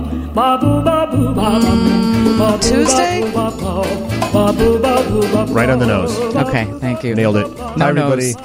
Tuesday? Right on the nose. Okay, thank you. Nailed it. Hi, everybody.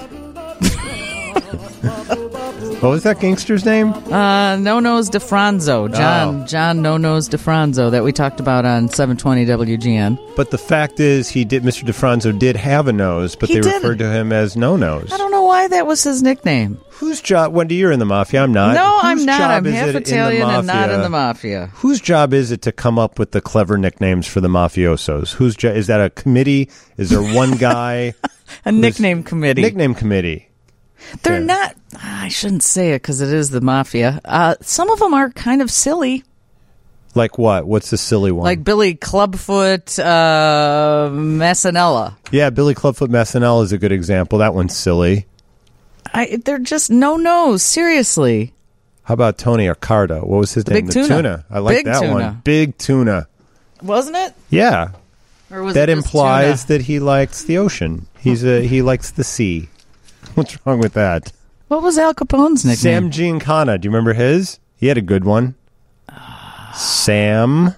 What was that gangster's name? No Nose DeFranzo. John No Nose DeFranzo that we talked about on 720 WGN. But the fact is, Mr. DeFranzo did have a nose, but they referred to him as No Nose. I don't know why that was his nickname. Whose job? Wendy, you're in the mafia. I'm not. No, I'm not. I'm half Italian and not in the mafia. Whose job is it to come up with the clever nicknames for the mafiosos? Whose job is that? A committee? Is there one guy? A nickname committee. Nickname committee. They're not. I shouldn't say it because it is the mafia. Some of them are kind of silly. Like what? What's the silly one? Like Billy Clubfoot Massanella. Yeah, Billy Clubfoot Massanella is a good example. That one's silly. They're just no-nos. Seriously. How about Tony Accardo? What was his name? Big Tuna. I like that one. Big Tuna. Wasn't it? Yeah. Or was that it just implies tuna? that he likes the ocean. He likes the sea. What's wrong with that? What was Al Capone's nickname? Sam Giancana. Do you remember his? He had a good one. Sam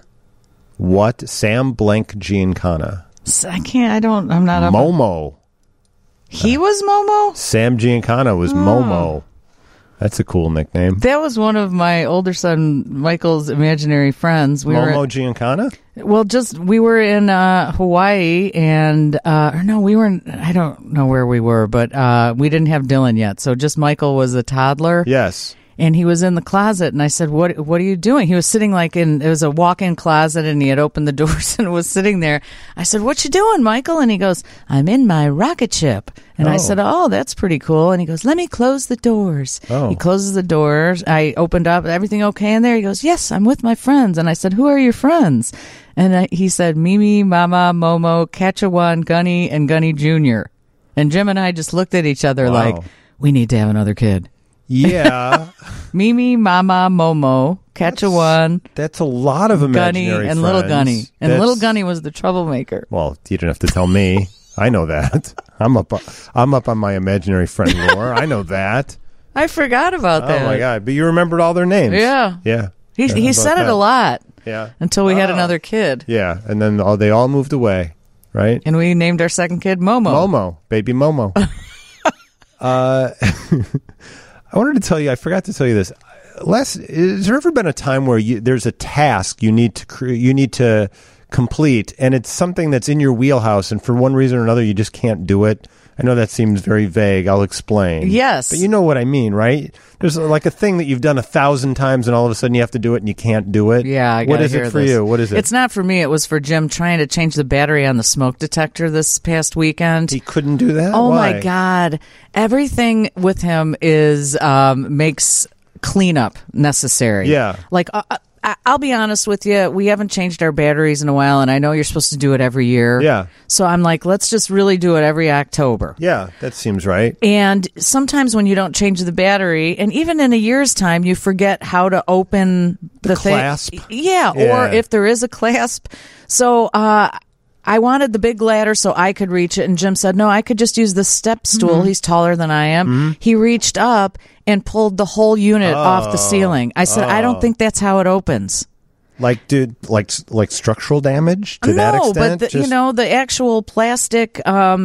blank Giancana. I'm not up. Momo. He was Momo? Sam Giancana was Momo. That's a cool nickname. That was one of my older son Michael's imaginary friends. Momo Giancana? Well, we were in Hawaii, and I don't know where we were, but we didn't have Dylan yet, so just Michael was a toddler. Yes. And he was in the closet, and I said, what are you doing? He was sitting it was a walk-in closet, and he had opened the doors and was sitting there. I said, what you doing, Michael? And he goes, I'm in my rocket ship. And I said, oh, that's pretty cool. And he goes, let me close the doors. Oh. He closes the doors. I opened up. Everything okay in there? He goes, yes, I'm with my friends. And I said, who are your friends? And he said, Mimi, Mama, Momo, Catchawan, Gunny, and Gunny Jr. And Jim and I just looked at each other like, we need to have another kid. Yeah. Mimi, Mama, Momo, Catchawan. That's a lot of imaginary Gunny and friends. Little Gunny. And Little Gunny was the troublemaker. Well, you don't have to tell me. I know that. I'm up on my imaginary friend lore. I know that. I forgot about that. Oh my god! But you remembered all their names. Yeah. Yeah. He said it a lot. Yeah. Until we had another kid. Yeah, and then they all moved away, right? And we named our second kid Momo. Momo, baby Momo. I wanted to tell you. I forgot to tell you this. Has there ever been a time where there's a task you need to complete, and it's something that's in your wheelhouse, and for one reason or another, you just can't do it? I know that seems very vague. I'll explain. Yes. But you know what I mean, right? There's like a thing that you've done 1,000 times, and all of a sudden you have to do it, and you can't do it. Yeah, What is it for you? What is it? It's not for me. It was for Jim trying to change the battery on the smoke detector this past weekend. He couldn't do that? Oh, Why? my God. Everything with him is makes cleanup necessary. Yeah. Like, I'll be honest with you. We haven't changed our batteries in a while, and I know you're supposed to do it every year. Yeah. So I'm like, let's just really do it every October. Yeah, that seems right. And sometimes when you don't change the battery, and even in a year's time, you forget how to open the clasp. Yeah, or if there is a clasp. So I wanted the big ladder so I could reach it, and Jim said, no, I could just use the step stool. Mm-hmm. He's taller than I am. Mm-hmm. He reached up and pulled the whole unit off the ceiling. I said, I don't think that's how it opens. Like, dude, like structural damage to that extent? No, but the actual plastic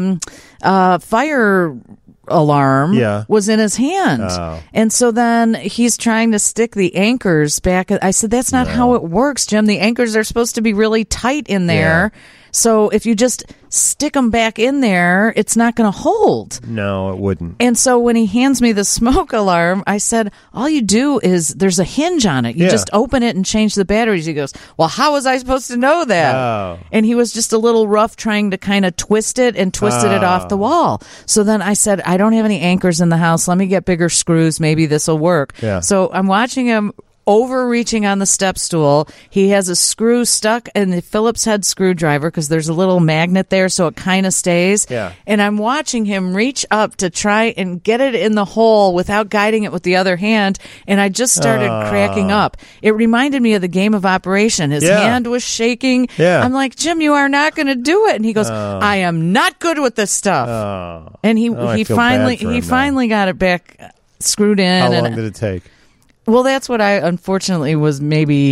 fire alarm was in his hand. Oh. And so then he's trying to stick the anchors back. I said, that's not how it works, Jim. The anchors are supposed to be really tight in there. Yeah. So if you just stick them back in there, it's not going to hold. No, it wouldn't. And so when he hands me the smoke alarm, I said, all you do is there's a hinge on it. You just open it and change the batteries. He goes, well, how was I supposed to know that? Oh. And he was just a little rough trying to kind of twist it and twisted it off the wall. So then I said, I don't have any anchors in the house. Let me get bigger screws. Maybe this will work. Yeah. So I'm watching him overreaching on the step stool. He has a screw stuck in the Phillips head screwdriver because there's a little magnet there, so it kind of stays. Yeah. And I'm watching him reach up to try and get it in the hole without guiding it with the other hand, and I just started cracking up. It reminded me of the Game of Operation. His hand was shaking. Yeah. I'm like, Jim, you are not going to do it. And he goes, I am not good with this stuff. And he finally got it back screwed in. How long did it take? Well, that's what I unfortunately was maybe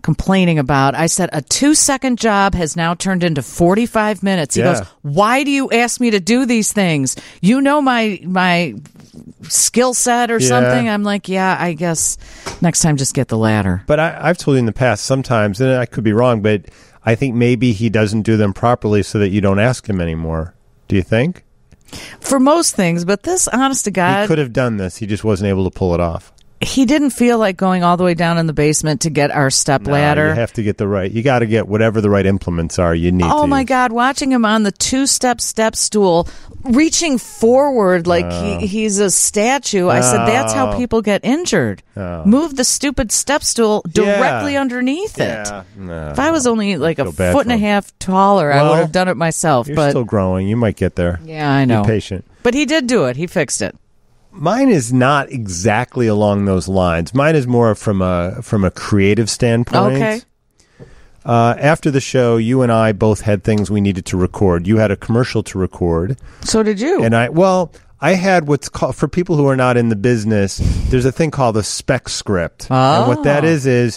complaining about. I said, a 2-second job has now turned into 45 minutes. He goes, why do you ask me to do these things? You know my skill set or something? I'm like, yeah, I guess next time just get the ladder. But I've told you in the past sometimes, and I could be wrong, but I think maybe he doesn't do them properly so that you don't ask him anymore. Do you think? For most things, but this, honest to God... He could have done this. He just wasn't able to pull it off. He didn't feel like going all the way down in the basement to get our step ladder. You have to get you got to get whatever the right implements are you need to Oh, my use. God. Watching him on the 2-step step stool, reaching forward like he's a statue. I said, that's how people get injured. Move the stupid step stool directly underneath it. No. If I was only like a foot and a half taller, I would have done it myself. You're but still growing. You might get there. Yeah, I know. Be patient. But he did do it. He fixed it. Mine is not exactly along those lines. Mine is more from a creative standpoint. Okay. After the show, you and I both had things we needed to record. You had a commercial to record. So did you. And I had what's called, for people who are not in the business, there's a thing called a spec script. And what that is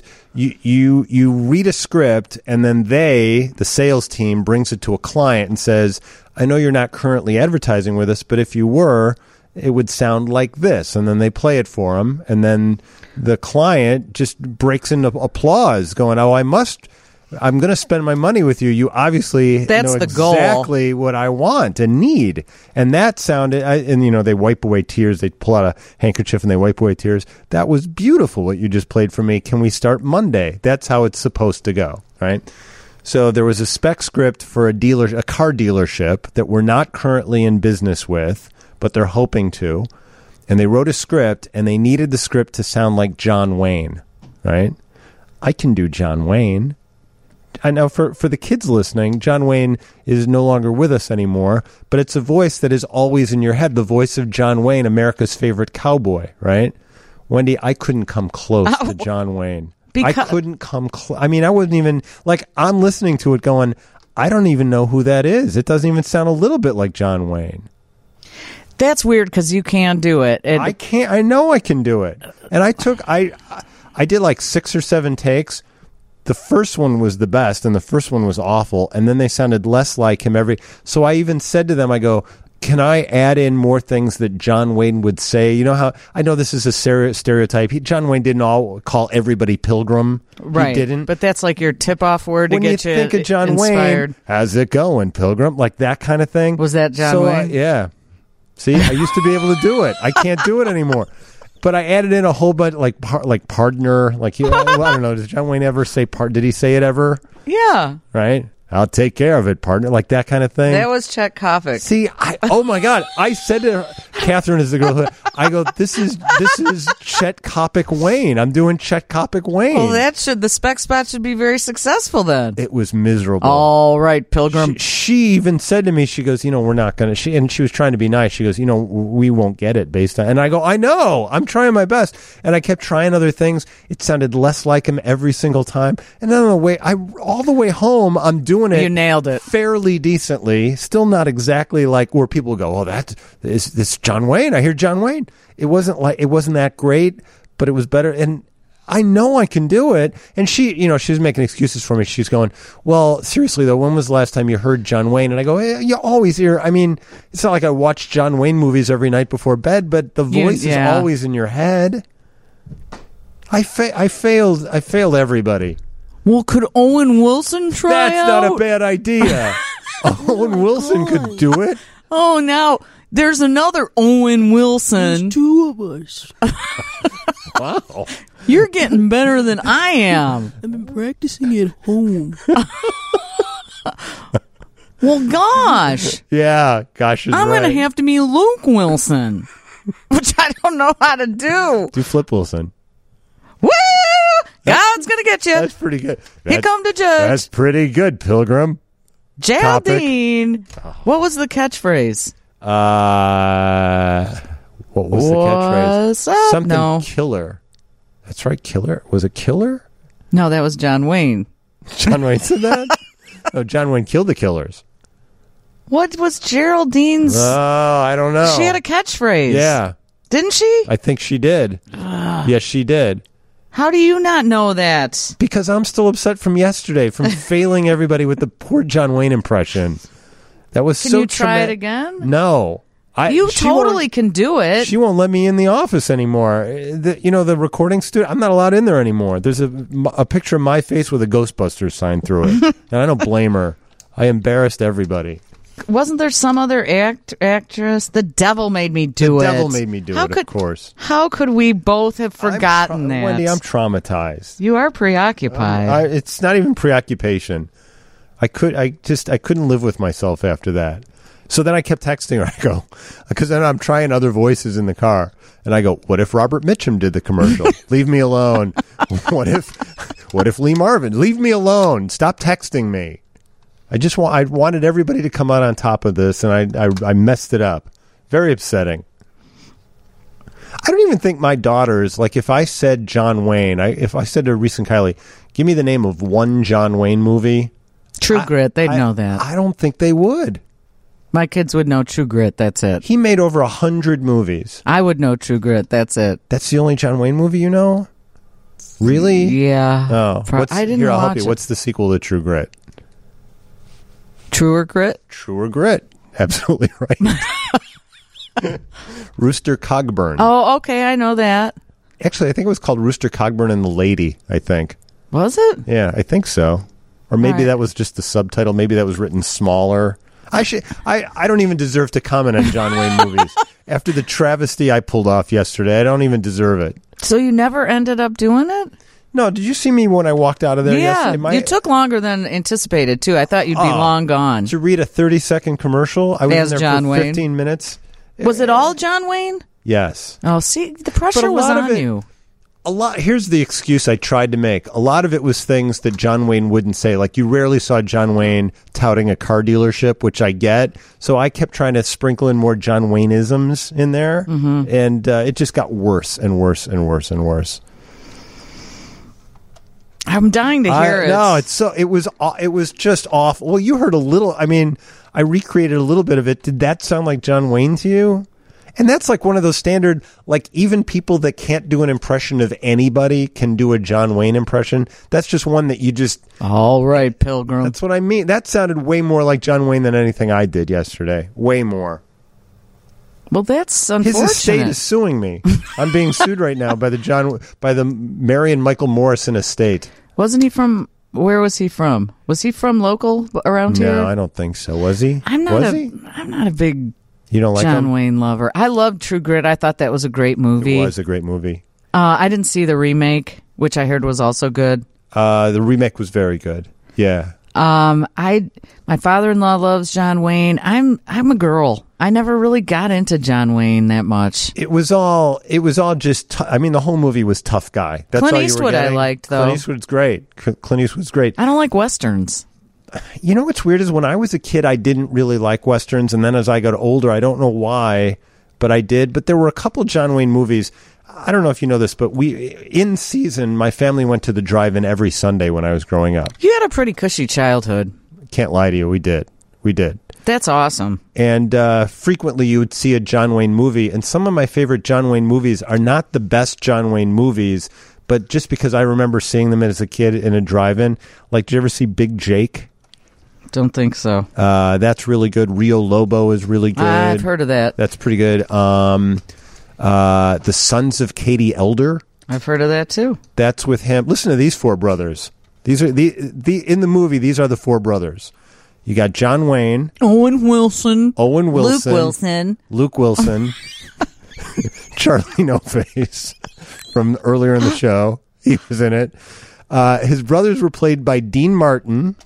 you read a script and then the sales team, brings it to a client and says, I know you're not currently advertising with us, but if you were, it would sound like this. And then they play it for them. And then the client just breaks into applause going, I'm going to spend my money with you. You obviously know exactly what I want and need. And that sounded, they wipe away tears. They pull out a handkerchief and they wipe away tears. That was beautiful what you just played for me. Can we start Monday? That's how it's supposed to go, right? So there was a spec script for a car dealership that we're not currently in business with, but they're hoping to. And they wrote a script, and they needed the script to sound like John Wayne, right? I can do John Wayne. I know for the kids listening, John Wayne is no longer with us anymore, but it's a voice that is always in your head, the voice of John Wayne, America's favorite cowboy, right? Wendy, I couldn't come close to John Wayne. I couldn't come close. I mean, I wasn't even, I'm listening to it going, I don't even know who that is. It doesn't even sound a little bit like John Wayne. That's weird because you can do it. I can't. I know I can do it. And I did like 6 or 7 takes. The first one was the best, and the first one was awful. And then they sounded less like him So I even said to them, I go, can I add in more things that John Wayne would say? You know how, I know this is a stereotype. John Wayne didn't call everybody Pilgrim. Right. He didn't. But that's like your tip-off word to get you inspired. When you think of John Wayne, how's it going, Pilgrim? Like that kind of thing. Was that John Wayne? Yeah. See, I used to be able to do it. I can't do it anymore. But I added in a whole bunch, like partner. I don't know. Does John Wayne ever say part? Did he say it ever? Yeah. Right. I'll take care of it, partner. Like that kind of thing. That was Chet Kopic. See, oh my God. I said to her, Catherine is the girl. I go, this is Chet Kopic Wayne. I'm doing Chet Kopic Wayne. Well, the spec spot should be very successful then. It was miserable. All right, Pilgrim. She even said to me, she goes, we're not going to, and she was trying to be nice. She goes, we won't get it based on, and I go, I know, I'm trying my best. And I kept trying other things. It sounded less like him every single time. And then all the way home, I'm doing it. You nailed it. Fairly decently. Still not exactly like where people go, oh, this John Wayne. I hear John Wayne. It wasn't that great, but it was better. And I know I can do it. And she was making excuses for me. She's going, well, seriously though, when was the last time you heard John Wayne? And I go, you always hear. I mean, it's not like I watch John Wayne movies every night before bed, but the voice is always in your head. I failed everybody. Well, could Owen Wilson try That's out? not a bad idea. Owen Wilson could do it. Oh, now there's another Owen Wilson. There's 2 of us. Wow. You're getting better than I am. I've been practicing at home. Well, gosh. Yeah, gosh is I'm right. going to have to be Luke Wilson, which I don't know how to do. Do Flip Wilson. Woo! God's going to get you. That's pretty good. Here come the judge. That's pretty good, Pilgrim. Geraldine. What was the catchphrase? What was the catchphrase? What's up? Something killer. That's right, killer. Was it killer? No, that was John Wayne. John Wayne said that? No, John Wayne killed the killers. What was Geraldine's? Oh, I don't know. She had a catchphrase. Yeah. Didn't she? I think she did. Yes, she did. How do you not know that? Because I'm still upset from yesterday, from failing everybody with the poor John Wayne impression. That was Can so you try it again? No. You totally can do it. She won't let me in the office anymore. The recording studio, I'm not allowed in there anymore. There's a picture of my face with a Ghostbusters sign through it. And I don't blame her. I embarrassed everybody. Wasn't there some other actress? The devil made me do it. The devil made me do it, of course. How could we both have forgotten that? Wendy, I'm traumatized. You are preoccupied. It's not even preoccupation. I couldn't live with myself after that. So then I kept texting her. I go, because then I'm trying other voices in the car. And I go, what if Robert Mitchum did the commercial? Leave me alone. What if Lee Marvin? Leave me alone. Stop texting me. I wanted everybody to come out on top of this, and I messed it up. Very upsetting. I don't even think my daughters, like if I said John Wayne, if I said to Reese and Kylie, give me the name of one John Wayne movie. True Grit, they'd know that. I don't think they would. My kids would know True Grit, that's it. He made over 100 movies. I would know True Grit, that's it. That's the only John Wayne movie you know? Really? Yeah. Oh. I didn't I'll watch help you. it. What's the sequel to True Grit? Truer Grit? Truer Grit. Absolutely right. Rooster Cogburn. Oh, okay, I know that. Actually, I think it was called Rooster Cogburn and the Lady, I think. Was it? Yeah, I think so. Or maybe that was just the subtitle. Maybe that was written smaller. I don't even deserve to comment on John Wayne movies. After the travesty I pulled off yesterday, I don't even deserve it. So you never ended up doing it? No, did you see me when I walked out of there yesterday? You took longer than anticipated, too. I thought you'd be long gone. To read a 30-second commercial, I was in there John for Wayne. 15 minutes. Was it all John Wayne? Yes. Oh, see, the pressure was on you. Here's the excuse I tried to make. A lot of it was things that John Wayne wouldn't say. Like, you rarely saw John Wayne touting a car dealership, which I get. So I kept trying to sprinkle in more John Wayne-isms in there. Mm-hmm. And it just got worse and worse and worse and worse. I'm dying to hear it. No, it was just awful. Well, you heard a little. I mean, I recreated a little bit of it. Did that sound like John Wayne to you? And that's like one of those standard, like even people that can't do an impression of anybody can do a John Wayne impression. That's just one that you just... All right, Pilgrim. That's what I mean. That sounded way more like John Wayne than anything I did yesterday. Way more. Well, that's unfortunate. His estate is suing me. I'm being sued right now by the Mary and Michael Morrison estate. Wasn't he from? Where was he from? Was he from local around here? No, I don't think so. Was he? I'm not a big you don't like John him? Wayne lover. I loved True Grit. I thought that was a great movie. It was a great movie. I didn't see the remake, which I heard was also good. The remake was very good. Yeah. My father-in-law loves John Wayne. I'm a girl. I never really got into John Wayne that much. It was all just, I mean, the whole movie was tough guy. That's Clint all you Eastwood were getting. I liked, though. Clint Eastwood's great. Clint Eastwood's great. I don't like Westerns. You know what's weird is when I was a kid, I didn't really like Westerns. And then as I got older, I don't know why, but I did. But there were a couple John Wayne movies. I don't know if you know this, but in season, my family went to the drive-in every Sunday when I was growing up. You had a pretty cushy childhood. Can't lie to you. We did. That's awesome. And frequently you would see a John Wayne movie. And some of my favorite John Wayne movies are not the best John Wayne movies, but just because I remember seeing them as a kid in a drive-in. Like, did you ever see Big Jake? Don't think so. That's really good. Rio Lobo is really good. I've heard of that. That's pretty good. The Sons of Katie Elder. I've heard of that too. That's with him. Listen to these four brothers. These are in the movie. These are the four brothers. You got John Wayne, Owen Wilson, Luke Wilson, Charlie No Face from earlier in the show. He was in it. His brothers were played by Dean Martin.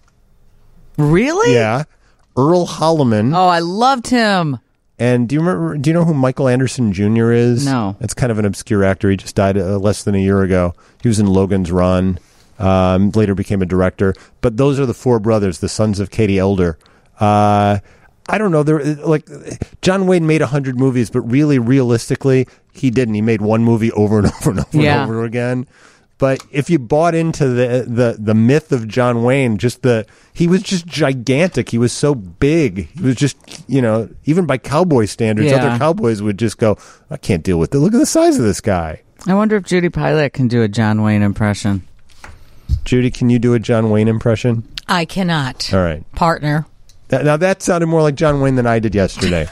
Really? Yeah. Earl Holliman. Oh, I loved him. And do you know who Michael Anderson Jr. is? No. It's kind of an obscure actor. He just died less than a year ago. He was in Logan's Run. Later became a director. But those are the four brothers, the Sons of Katie Elder. I don't know. They're like John Wayne made 100 movies, but really, realistically, he didn't. He made one movie over and over and over and over again. But if you bought into the myth of John Wayne, he was just gigantic. He was so big. He was just, even by cowboy standards, other cowboys would just go, I can't deal with it. Look at the size of this guy. I wonder if Judy Pilot can do a John Wayne impression. Judy, can you do a John Wayne impression? I cannot. All right. Partner. Now that sounded more like John Wayne than I did yesterday.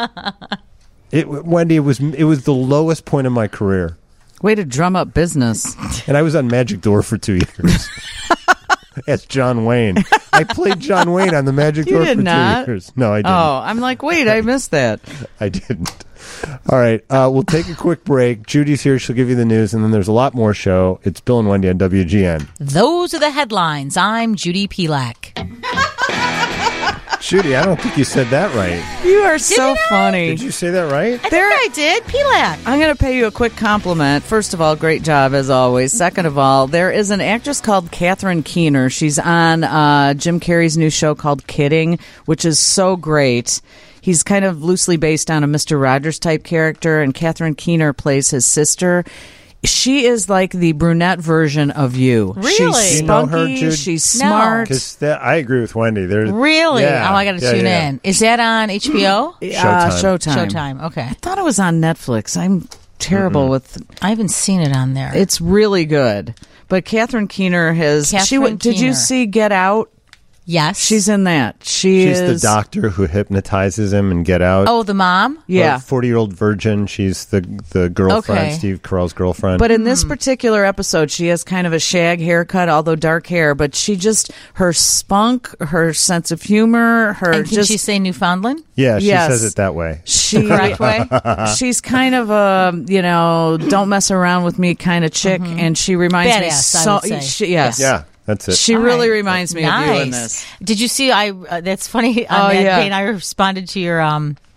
Wendy, it was the lowest point of my career. Way to drum up business. And I was on Magic Door for 2 years. As John Wayne. I played John Wayne on the Magic Door for 2 years. No, I didn't. Oh, I'm like, wait, I missed that. I didn't. All right, we'll take a quick break. Judy's here. She'll give you the news, and then there's a lot more show. It's Bill and Wendy on WGN. Those are the headlines. I'm Judy Pilak. Judy, I don't think you said that right. You are so funny. Did you say that right? I think I did. Pilak. I'm going to pay you a quick compliment. First of all, great job as always. Second of all, there is an actress called Catherine Keener. She's on Jim Carrey's new show called Kidding, which is so great. He's kind of loosely based on a Mr. Rogers type character, and Catherine Keener plays his sister. She is like the brunette version of you. Really? She's You know her, spunky. Jude? She's smart. Because I agree with Wendy. Really? Yeah, Oh, I got to tune in. Is that on HBO? Showtime. Showtime. Okay. I thought it was on Netflix. I'm terrible with. I haven't seen it on there. It's really good. But Catherine Keener has. Did you Keener. see Get Out? Yes. She's in that. She's the doctor who hypnotizes him in Get Out. Oh, the mom? Yeah. 40-year-old virgin. She's the girlfriend, Okay. Steve Carell's girlfriend. But in this particular episode, she has kind of a shag haircut, although dark hair. But she just, her spunk, her sense of humor, her And can just. she say Newfoundland? yeah, she Yes. says it that way. She, Correct way? she's kind of a, don't mess around with me kind of chick. And she reminds me Badass, I so. would say. Yes. Yeah, that's it. She All really right. reminds me of you in this. Did you see? That's funny. On Oh, that yeah. vein, I responded to your.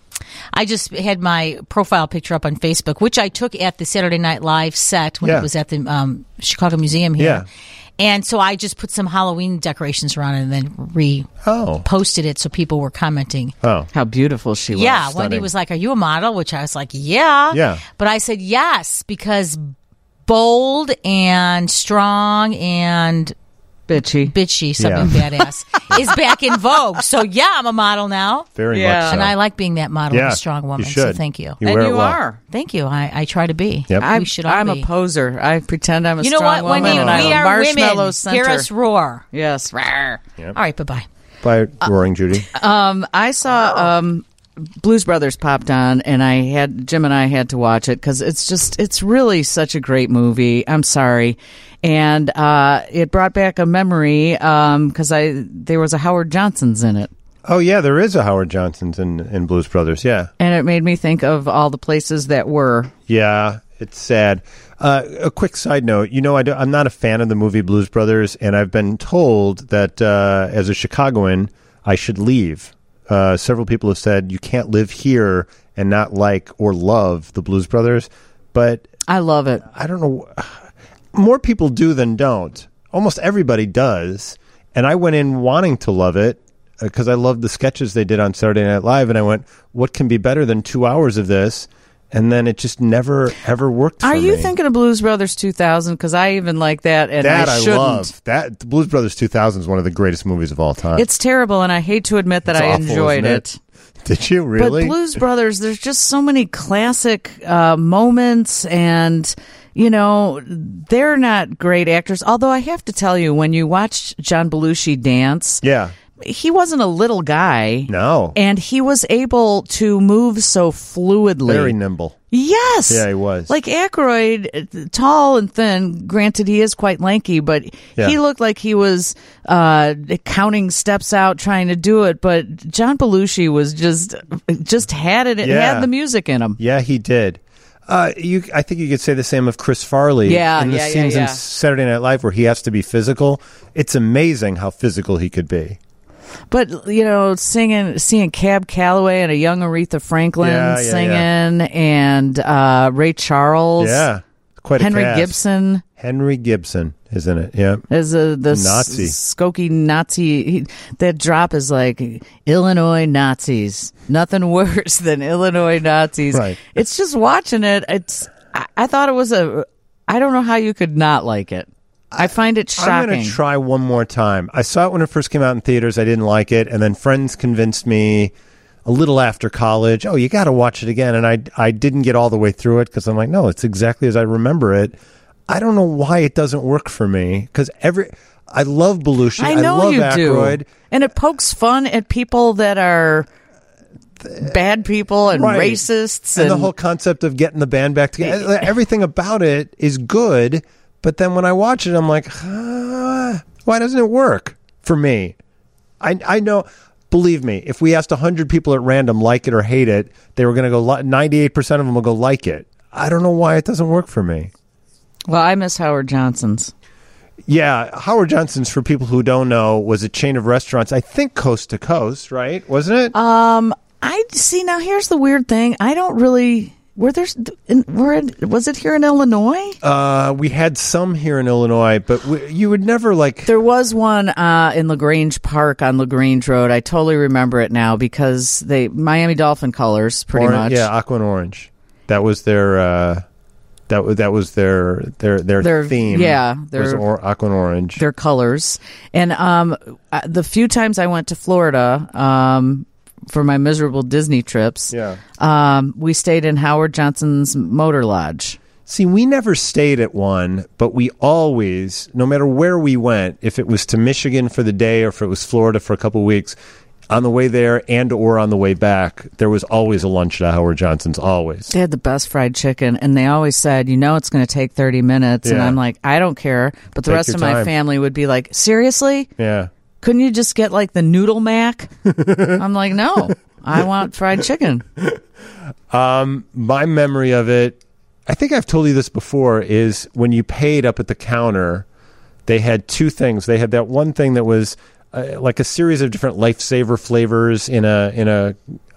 I just had my profile picture up on Facebook, which I took at the Saturday Night Live set when Yeah. it was at the Chicago Museum here. Yeah. And so I just put some Halloween decorations around it and then reposted it so people were commenting. Oh. How beautiful she was. Yeah, stunning. Wendy was like, "Are you a model?" Which I was like, "Yeah." Yeah. But I said yes because bold and strong and bitchy, something badass, is back in vogue. So yeah, I'm a model now. Very Yeah. much so. And I like being that model Yeah, and strong woman. you So should. thank you. You And wear you it well. are. Thank you. I try to be. Yep. We should all I'm be. a poser. I pretend I'm a You know strong what, Wendy? woman, and I'm We a are marshmallow women. center. Hear us roar. Yes. Rawr. All right, bye-bye. By Roaring Judy. I saw Blues Brothers popped on, and Jim and I had to watch it because it's really such a great movie. I'm sorry. And it brought back a memory because there was a Howard Johnson's in it. Oh, yeah, there is a Howard Johnson's in Blues Brothers, yeah. And it made me think of all the places that were. Yeah, it's sad. A quick side note, I'm not a fan of the movie Blues Brothers, and I've been told that as a Chicagoan, I should leave. Several people have said you can't live here and not like or love the Blues Brothers, but I love it. I don't know. More people do than don't. Almost everybody does. And I went in wanting to love it because I loved the sketches they did on Saturday Night Live. And I went, what can be better than 2 hours of this? And then it just never, ever worked for me. Are you thinking of Blues Brothers 2000? Because I even like that, and that I shouldn't. love. That the Blues Brothers 2000 is one of the greatest movies of all time. It's terrible, and I hate to admit that It's I awful, enjoyed isn't it. Did you really? But Blues Brothers, there's just so many classic moments, and they're not great actors. Although I have to tell you, when you watched John Belushi dance, Yeah. he wasn't a little guy. No. And he was able to move so fluidly. Very nimble. Yes. Yeah, he was. Like Aykroyd, tall and thin. Granted, he is quite lanky, but Yeah. he looked like he was counting steps out, trying to do it. But John Belushi was just had it. Yeah. Had the music in him. Yeah, he did. I think you could say the same of Chris Farley. Yeah, in the yeah, scenes yeah. in Saturday Night Live where he has to be physical. It's amazing how physical he could be. But seeing Cab Calloway and a young Aretha Franklin singing, and Ray Charles, quite a Henry cast. Gibson. Henry Gibson is in it. Yeah, As the Nazi. Skokie Nazi. That drop is like Illinois Nazis. Nothing worse than Illinois Nazis. Right. It's just watching it. I thought it was I don't know how you could not like it. I find it shocking. I'm going to try one more time. I saw it when it first came out in theaters. I didn't like it, and then friends convinced me a little after college. Oh, you got to watch it again. And I didn't get all the way through it because I'm like, no, it's exactly as I remember it. I don't know why it doesn't work for me because I love Belushi. I know love you Aykroyd. do. And it pokes fun at people that are bad people and racists. And the whole concept of getting the band back together. Everything about it is good. But then when I watch it, I'm like, why doesn't it work for me? I know, believe me, if we asked 100 people at random like it or hate it, they were going to go, 98% of them will go like it. I don't know why it doesn't work for me. Well, I miss Howard Johnson's. Yeah, Howard Johnson's, for people who don't know, was a chain of restaurants, I think coast to coast, right? Wasn't it? I see. Now, here's the weird thing. I don't really... was it here in Illinois? We had some here in Illinois, but you would never like... There was one in LaGrange Park on LaGrange Road. I totally remember it now because Miami Dolphin colors, pretty much. Yeah, aqua and orange. That was their... That was their theme. Yeah, was aqua and orange. Their colors. And the few times I went to Florida for my miserable Disney trips, we stayed in Howard Johnson's Motor Lodge. See, we never stayed at one, but we always, no matter where we went, if it was to Michigan for the day or if it was Florida for a couple of weeks, on the way there and or on the way back, there was always a lunch at Howard Johnson's, always. They had the best fried chicken, and they always said, it's going to take 30 minutes. Yeah. And I'm like, I don't care. But the rest of my family would be like, seriously? Yeah. Couldn't you just get like the noodle mac? I'm like, no, I want fried chicken. My memory of it, I think I've told you this before, is when you paid up at the counter, they had two things. They had that one thing that was... like a series of different Lifesaver flavors in a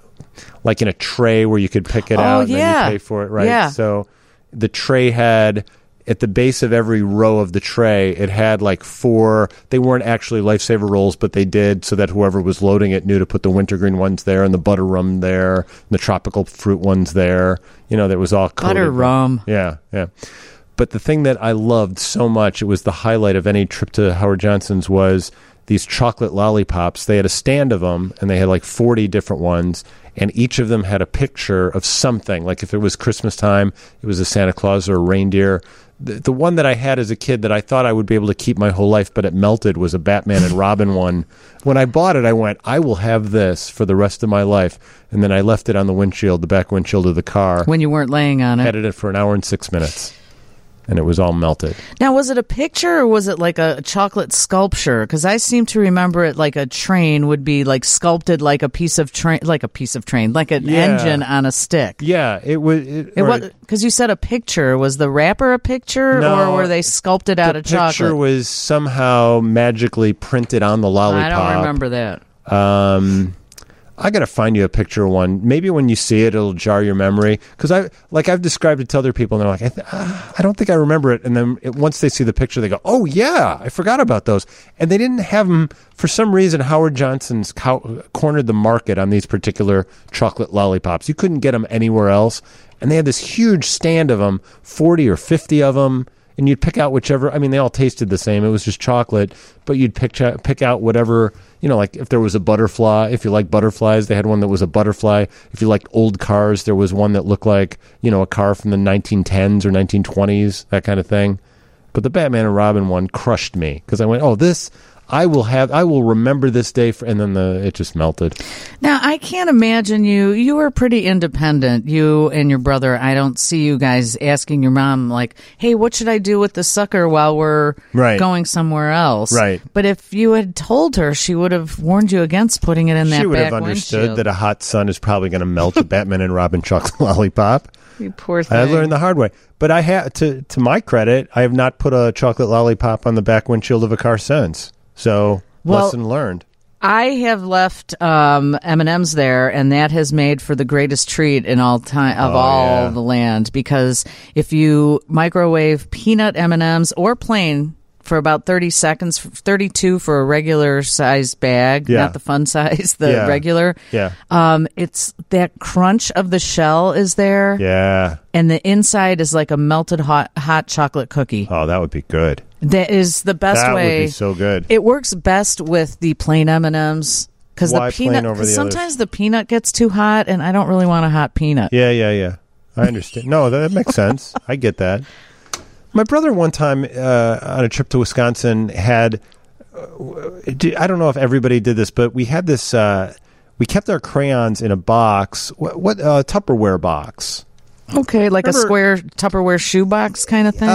tray where you could pick it out and then you pay for it, right? Yeah. So the tray had, at the base of every row of the tray, it had like 4, they weren't actually Lifesaver rolls, but they did so that whoever was loading it knew to put the wintergreen ones there and the butter rum there and the tropical fruit ones there. That was all coated. Butter rum. Yeah, yeah. But the thing that I loved so much, it was the highlight of any trip to Howard Johnson's, was these chocolate lollipops. They had a stand of them, and they had like 40 different ones, and each of them had a picture of something. Like if it was Christmas time, it was a Santa Claus or a reindeer. The one that I had as a kid that I thought I would be able to keep my whole life, but it melted, was a Batman and Robin one. When I bought it, I went, I will have this for the rest of my life. And then I left it on the windshield, the back windshield of the car. When you weren't laying on it. Had it for an hour and 6 minutes. And it was all melted. Now, was it a picture or was it like a chocolate sculpture? Because I seem to remember it like a train would be like sculpted like a piece of train, like an engine on a stick. Yeah, it was. Because you said a picture. Was the wrapper a picture, or were they sculpted out of chocolate? The picture was somehow magically printed on the lollipop. I don't remember that. I got to find you a picture of one. Maybe when you see it, it'll jar your memory. Because I've described it to other people, and they're like, I don't think I remember it. And then once they see the picture, they go, oh, yeah, I forgot about those. And they didn't have them. For some reason, Howard Johnson's cornered the market on these particular chocolate lollipops. You couldn't get them anywhere else. And they had this huge stand of them, 40 or 50 of them. And you'd pick out whichever. I mean, they all tasted the same. It was just chocolate. But you'd pick out whatever, like if there was a butterfly. If you like butterflies, they had one that was a butterfly. If you liked old cars, there was one that looked like, a car from the 1910s or 1920s, that kind of thing. But the Batman and Robin one crushed me because I went, oh, this... I will remember this day, and then it just melted. Now, I can't imagine you were pretty independent, you and your brother. I don't see you guys asking your mom, like, hey, what should I do with the sucker while we're going somewhere else? Right. But if you had told her, she would have warned you against putting it in that back windshield. She would have understood that a hot sun is probably going to melt a Batman and Robin chocolate lollipop. You poor thing. I learned the hard way. But I have, to my credit, I have not put a chocolate lollipop on the back windshield of a car since. So, lesson learned. I have left M&M's there, and that has made for the greatest treat in all time of the land. Because if you microwave peanut M&M's or plain for about 30 seconds, 32 for a regular size bag, not the fun size, the regular. Yeah. It's that crunch of the shell is there. Yeah. And the inside is like a melted hot chocolate cookie. Oh, that would be good. That is the best way. That would be so good. It works best with the plain M&Ms. Because the peanut, sometimes the peanut gets too hot, and I don't really want a hot peanut. Yeah. I understand. No, that makes sense. I get that. My brother one time on a trip to Wisconsin had, I don't know if everybody did this, but we had this, we kept our crayons in a box, what Tupperware box. Okay, like a square Tupperware shoebox kind of thing?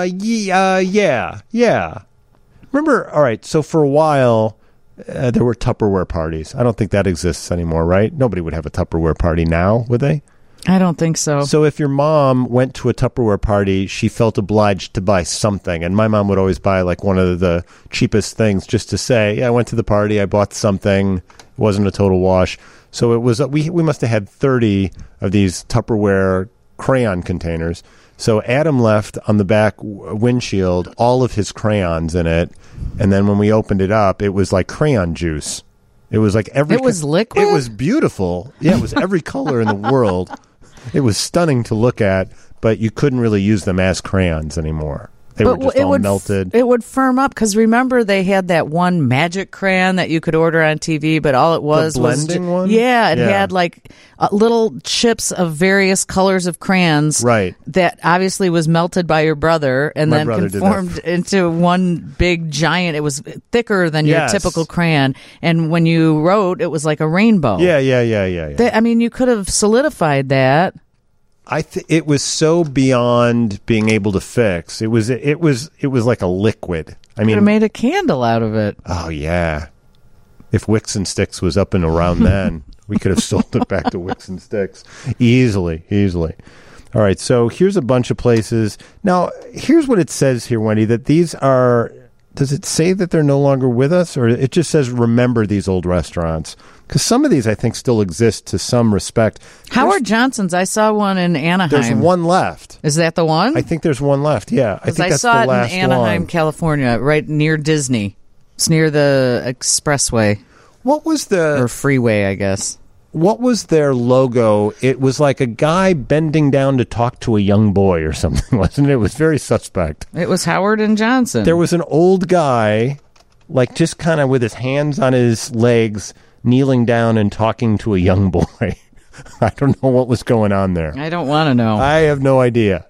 Yeah. Remember, all right, so for a while, there were Tupperware parties. I don't think that exists anymore, right? Nobody would have a Tupperware party now, would they? I don't think so. So if your mom went to a Tupperware party, she felt obliged to buy something. And my mom would always buy like one of the cheapest things just to say, yeah, I went to the party, I bought something. It wasn't a total wash. So it was, we must have had 30 of these Tupperware crayon containers. So Adam left on the back windshield all of his crayons in it. And then when we opened it up, it was like crayon juice. It was like every... It was liquid? It was beautiful. Yeah, it was every color in the world. It was stunning to look at, but you couldn't really use them as crayons anymore. They were just all melted. It would firm up, because remember they had that one magic crayon that you could order on TV, but all it was... The blending one? Yeah, it had like little chips of various colors of crayons. Right. That obviously was melted by your brother and then conformed into one big giant... It was thicker than your typical crayon. And when you wrote, it was like a rainbow. Yeah. I mean, you could have solidified that. It was so beyond being able to fix. It was like a liquid. I mean, could have made a candle out of it. Oh yeah. If Wicks and Sticks was up and around then, we could have sold it back to Wicks and Sticks easily. All right, so here's a bunch of places. Now, here's what it says here, Wendy, that these are... Does it say that they're no longer with us, or it just says remember these old restaurants? Because some of these, I think, still exist to some respect. Howard Johnson's, I saw one in Anaheim. There's one left. Is that the one? I think there's one left, yeah. I think that's the last one. I saw it in Anaheim, California, right near Disney. It's near the expressway. What was the... Or freeway, I guess. What was their logo? It was like a guy bending down to talk to a young boy or something, wasn't it? It was very suspect. It was Howard and Johnson. There was an old guy, like just kind of with his hands on his legs, kneeling down and talking to a young boy. I don't know what was going on there. I don't want to know. I have no idea.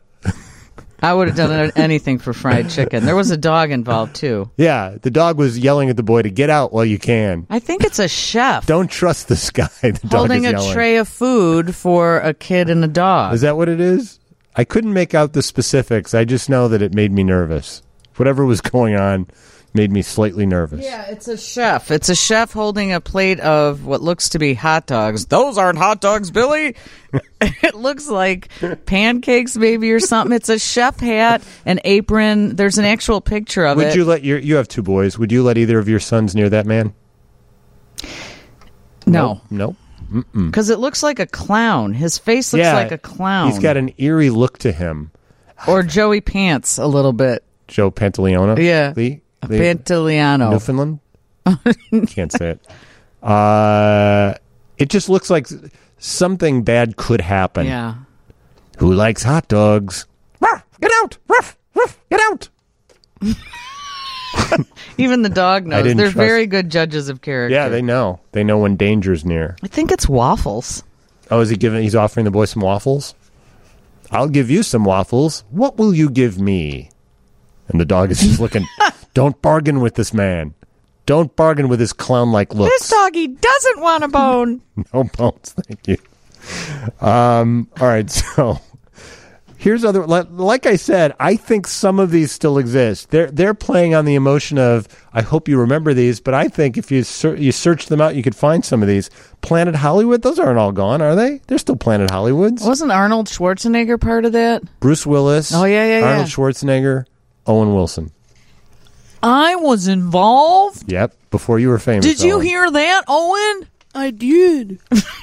I would have done anything for fried chicken. There was a dog involved, too. Yeah, the dog was yelling at the boy to get out while you can. I think it's a chef. Don't trust this guy. The holding dog is a tray of food for a kid and a dog. Is that what it is? I couldn't make out the specifics. I just know that it made me nervous. Whatever was going on made me slightly nervous. Yeah, it's a chef. It's a chef holding a plate of what looks to be hot dogs. Those aren't hot dogs, Billy. It looks like pancakes maybe or something. It's a chef hat, an apron. There's an actual picture of it. Would you let you have two boys. Would you let either of your sons near that man? No. Nope. Because it looks like a clown. His face looks like a clown. He's got an eerie look to him. Or Joey Pants a little bit. Joe Pantoliano? Yeah. Pantoliano. Newfoundland? Can't say it. It just looks like something bad could happen. Yeah. Who likes hot dogs? Ruff, get out! Ruff, ruff, get out! Even the dog knows. They're very good judges of character. Yeah, they know. They know when danger's near. I think it's waffles. Oh, he's offering the boy some waffles? I'll give you some waffles. What will you give me? And the dog is just looking... Don't bargain with this man. Don't bargain with his clown-like looks. This doggy doesn't want a bone. No bones, thank you. All right, so here's other. Like I said, I think some of these still exist. They're playing on the emotion of. I hope you remember these, but I think if you search them out, you could find some of these. Planet Hollywood, those aren't all gone, are they? They're still Planet Hollywoods. Wasn't Arnold Schwarzenegger part of that? Bruce Willis. Oh yeah. Arnold Schwarzenegger, Owen Wilson. I was involved. Yep, before you were famous. Did you hear that, Owen? I did.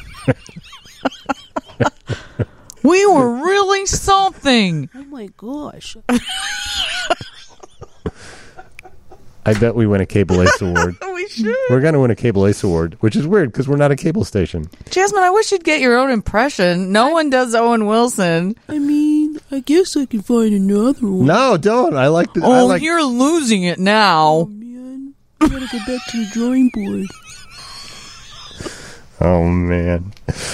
We were really something. Oh my gosh. I bet we win a Cable Ace Award. We should. We're going to win a Cable Ace Award, which is weird because we're not a cable station. Jasmine, I wish you'd get your own impression. No one does Owen Wilson. I mean, I guess I can find another one. No, don't. I like the. Oh, you're losing it now. Oh, man. I gotta go back to the drawing board. Oh, man.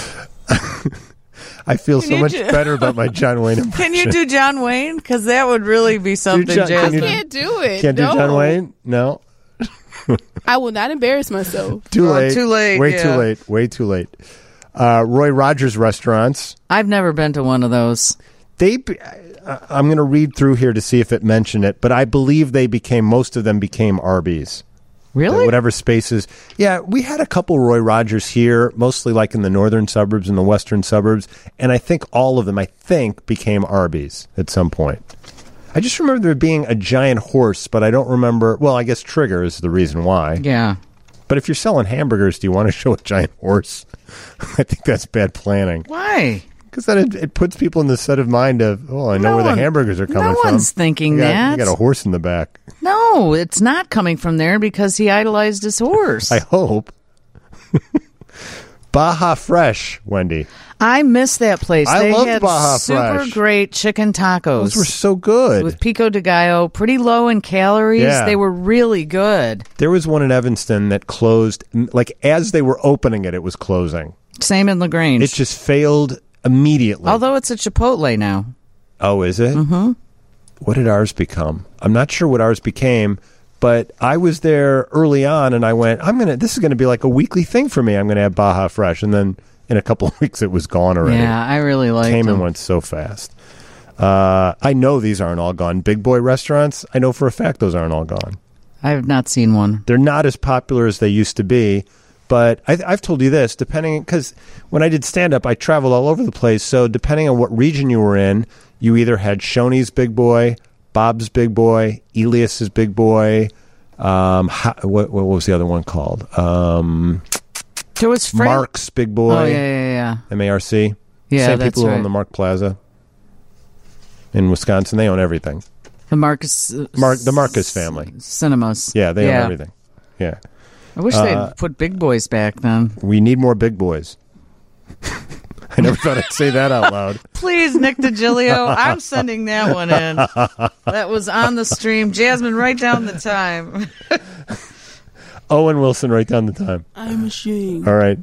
I feel so much better about my John Wayne impression. Can you do John Wayne? Because that would really be something, Jasmine. I can't do it. Can't do John Wayne? No. I will not embarrass myself. Too late. Too late. Way too late. Way too late. Roy Rogers restaurants. I've never been to one of those. I'm going to read through here to see if it mentioned it, but I believe most of them became Arby's. Really? Whatever spaces. Yeah, we had a couple Roy Rogers here, mostly like in the northern suburbs and the western suburbs, and I think all of them, became Arby's at some point. I just remember there being a giant horse, but I don't remember. Well, I guess Trigger is the reason why. Yeah. But if you're selling hamburgers, do you want to show a giant horse? I think that's bad planning. Why? Because then it puts people in the set of mind of, I know where the hamburgers are coming from. No one's thinking that. You got a horse in the back. No, it's not coming from there because he idolized his horse. I hope. Baja Fresh, Wendy. I miss that place. I loved had Baja super Fresh. Great chicken tacos. Those were so good. With pico de gallo, pretty low in calories. Yeah. They were really good. There was one in Evanston that closed, like as they were opening it, it was closing. Same in LaGrange. It just failed immediately. Although it's a Chipotle now. Oh, is it? Mm-hmm. What did ours become? I'm not sure what ours became, but I was there early on, and I went, this is going to be like a weekly thing for me. I'm going to have Baja Fresh. And then in a couple of weeks, it was gone already. Yeah, I really liked Came them. and went so fast. I know these aren't all gone. Big Boy restaurants, I know for a fact those aren't all gone. I have not seen one. They're not as popular as they used to be. But I've told you this, because when I did stand-up, I traveled all over the place. So depending on what region you were in, you either had Shoney's Big Boy, Bob's Big Boy, Elias's Big Boy. What was the other one called? There was Mark's Big Boy. Oh, yeah. M-A-R-C. Yeah, Same that's people who right. own the Mark Plaza in Wisconsin. They own everything. The Marcus... the Marcus family. Cinemas. Yeah, they own everything. Yeah. I wish they'd put Big Boys back then. We need more Big Boys. I never thought I'd say that out loud. Please, Nick DiGilio, I'm sending that one in. That was on the stream. Jasmine, write down the time. Owen Wilson, write down the time. I'm ashamed. All right.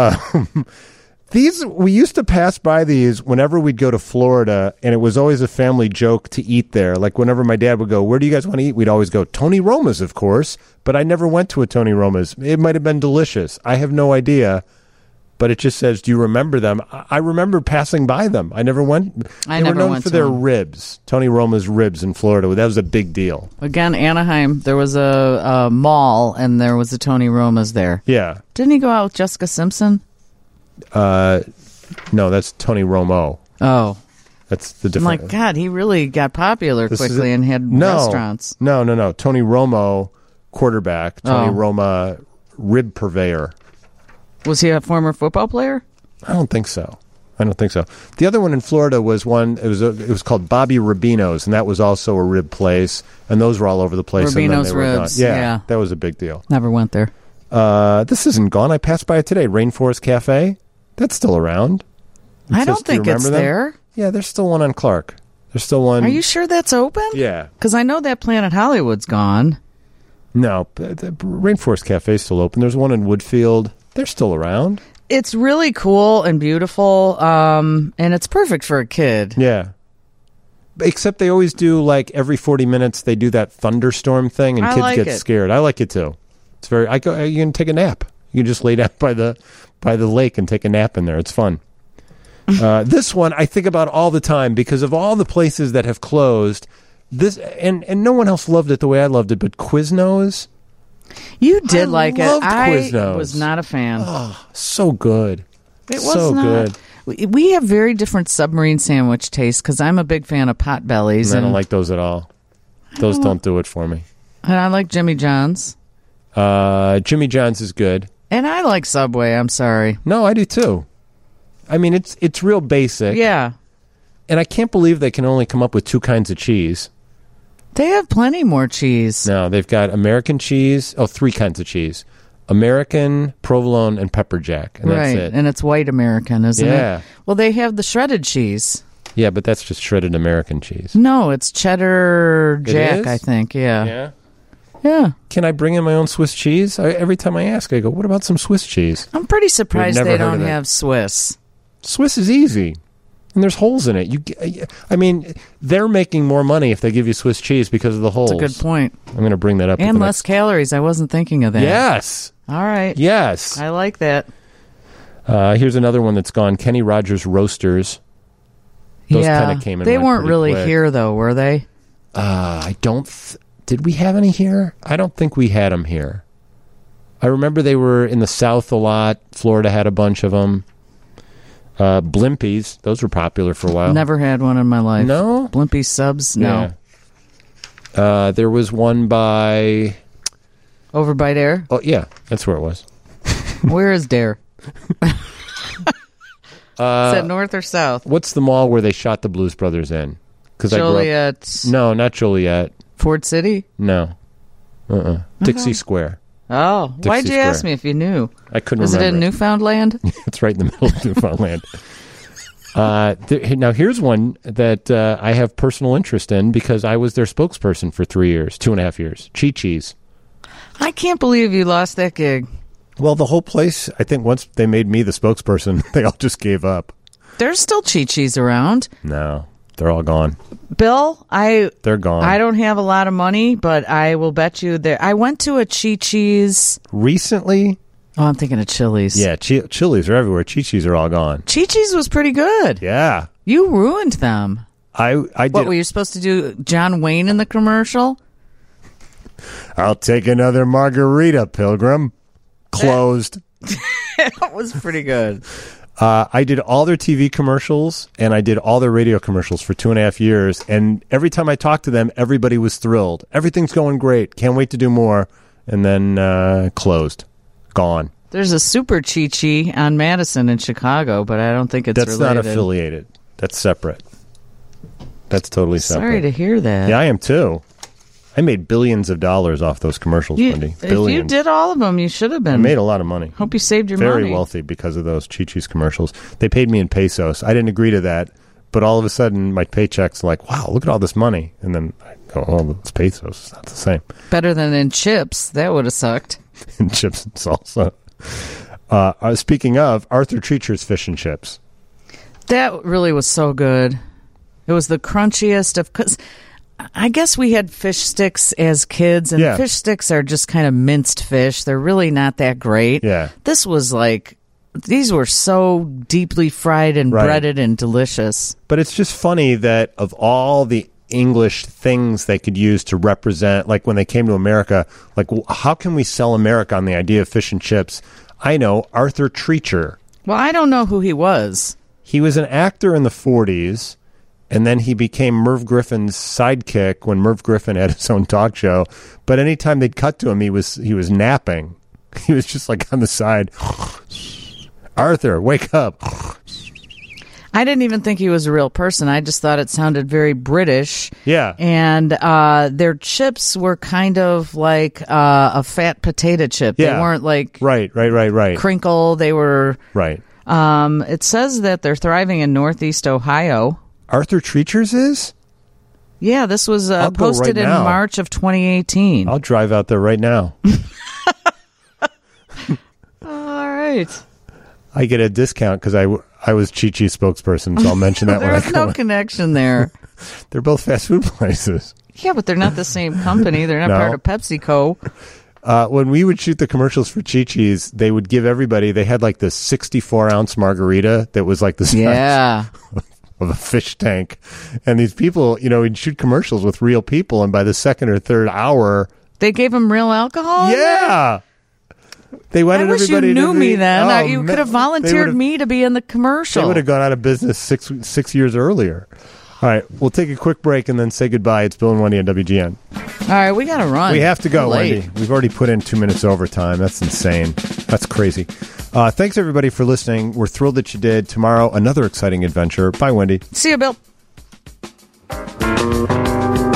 We used to pass by these whenever we'd go to Florida, and it was always a family joke to eat there. Like whenever my dad would go, "Where do you guys want to eat?" We'd always go, "Tony Roma's, of course." But I never went to a Tony Roma's. It might have been delicious. I have no idea. But it just says, "Do you remember them?" I remember passing by them. I never went. They were known for their ribs. Tony Roma's ribs in Florida. That was a big deal. Again, Anaheim, there was a mall, and there was a Tony Roma's there. Yeah. Didn't he go out with Jessica Simpson? No, that's Tony Romo. Oh. That's the different. I'm like, God, he really got popular quickly and had restaurants. No. Tony Romo, quarterback. Tony Roma, rib purveyor. Was he a former football player? I don't think so. The other one in Florida was it was called Bobby Rubino's, and that was also a rib place, and those were all over the place. Rubino's ribs. Yeah, that was a big deal. Never went there. This isn't gone. I passed by it today. Rainforest Cafe. That's still around. I don't think it's there. Yeah, there's still one on Clark. There's still one. Are you sure that's open? Yeah. Because I know that Planet Hollywood's gone. No, the Rainforest Cafe is still open. There's one in Woodfield. They're still around. It's really cool and beautiful, and it's perfect for a kid. Yeah. Except they always do, like, every 40 minutes, they do that thunderstorm thing, and kids get scared. I like it, too. It's very. You can take a nap. You can just lay down by the lake and take a nap in there. It's fun. This one I think about all the time because of all the places that have closed. This and no one else loved it the way I loved it, but Quiznos. You did like it. Quiznos. I was not a fan. Oh, so good. It was so good. We have very different submarine sandwich tastes because I'm a big fan of Potbellies. I don't like those at all. Those don't do it for me. And I like Jimmy John's. Jimmy John's is good. And I like Subway, I'm sorry. No, I do too. I mean, it's real basic. Yeah. And I can't believe they can only come up with 2 kinds of cheese. They have plenty more cheese. No, they've got American cheese. 3 kinds of cheese. American, provolone, and pepper jack. And that's it. And it's white American, isn't it? Yeah. Well, they have the shredded cheese. Yeah, but that's just shredded American cheese. No, it's cheddar jack, is? I think. Yeah. Yeah? Yeah. Can I bring in my own Swiss cheese? Every time I ask, I go, what about some Swiss cheese? I'm pretty surprised never they heard don't of it. have Swiss. Swiss is easy. And there's holes in it. I mean, they're making more money if they give you Swiss cheese because of the holes. That's a good point. I'm going to bring that up. And less calories. I wasn't thinking of that. Yes. All right. Yes. I like that. Here's another one that's gone. Kenny Rogers Roasters. Those kind of came in. They weren't pretty really quick. here, though, were they? I don't... Did we have any here? I don't think we had them here. I remember they were in the South a lot. Florida had a bunch of them. Blimpies. Those were popular for a while. Never had one in my life. No? Blimpie subs? No. Yeah. There was one by... Over by Dare? Oh, yeah. That's where it was. Where is Dare? Is that north or south? What's the mall where they shot the Blues Brothers in? Joliet. No, not Joliet. Ford City? No. Dixie Square. Oh, Dixie why'd you Square. ask me if you knew? I couldn't Is remember. it in Newfoundland? It's right in the middle of Newfoundland. Now, here's one that I have personal interest in because I was their spokesperson for 2.5 years. Chi-Chi's. I can't believe you lost that gig. Well, the whole place, I think once they made me the spokesperson, they all just gave up. There's still Chi-Chi's around. No, they're all gone. Bill, They're gone. I don't have a lot of money, but I will bet you there. I went to a Chi-Chi's. Recently? Oh, I'm thinking of Chili's. Yeah, Chili's are everywhere. Chi-Chi's are all gone. Chi-Chi's was pretty good. Yeah. You ruined them. I did. What, were you supposed to do John Wayne in the commercial? I'll take another margarita, Pilgrim. Closed. That was pretty good. I did all their TV commercials and I did all their radio commercials for 2.5 years. And every time I talked to them, everybody was thrilled. Everything's going great. Can't wait to do more. And then closed. Gone. There's a Super Chi-Chi on Madison in Chicago, but I don't think it's That's related. not affiliated. That's separate. That's totally separate. Sorry to hear that. Yeah, I am too. I made billions of dollars off those commercials, Wendy. If Billions. you did all of them, you should have been. I made a lot of money. Hope you saved your Very money. wealthy because of those Chi-Chi's commercials. They paid me in pesos. I didn't agree to that, but all of a sudden my paycheck's like, wow, look at all this money. And then I go, oh, it's pesos. It's not the same. Better than in chips. That would have sucked. And chips and salsa. Speaking of, Arthur Treacher's fish and chips. That really was so good. It was the crunchiest of... Cause I guess we had fish sticks as kids, and fish sticks are just kind of minced fish. They're really not that great. Yeah. This was like... These were so deeply fried and breaded and delicious. But it's just funny that of all the English things they could use to represent, like when they came to America, like how can we sell America on the idea of fish and chips? I know, Arthur Treacher. Well, I don't know who he was. He was an actor in the 40s, and then he became Merv Griffin's sidekick when Merv Griffin had his own talk show. But anytime they'd cut to him, he was napping. He was just like on the side. Arthur, wake up. I didn't even think he was a real person. I just thought it sounded very British. Yeah. And their chips were kind of like a fat potato chip. Yeah. They weren't like Right. crinkle. They were... Right. It says that they're thriving in Northeast Ohio. Arthur Treacher's is? Yeah, this was I'll go posted right in now. March of 2018. I'll drive out there right now. All right. I get a discount because I was Chi-Chi's spokesperson, so I'll mention that when I There's go no in. connection there. They're both fast food places. Yeah, but they're not the same company. They're not No. part of PepsiCo. When we would shoot the commercials for Chi-Chi's, they would give everybody, they had like this 64-ounce margarita that was like the size Yeah. of a fish tank. And these people, we'd shoot commercials with real people, and by the second or third hour... They gave them real alcohol? Yeah! They I wanted wish you everybody knew to me be, then. Oh, You man, could have they volunteered would've- me to be in the commercial. They would have gone out of business six years earlier. All right, we'll take a quick break and then say goodbye. It's Bill and Wendy on WGN. All right, we got to run. We have to go, Late. Wendy. We've already put in 2 minutes overtime. That's insane. That's crazy. Thanks, everybody, for listening. We're thrilled that you did. Tomorrow, another exciting adventure. Bye, Wendy. See you, Bill.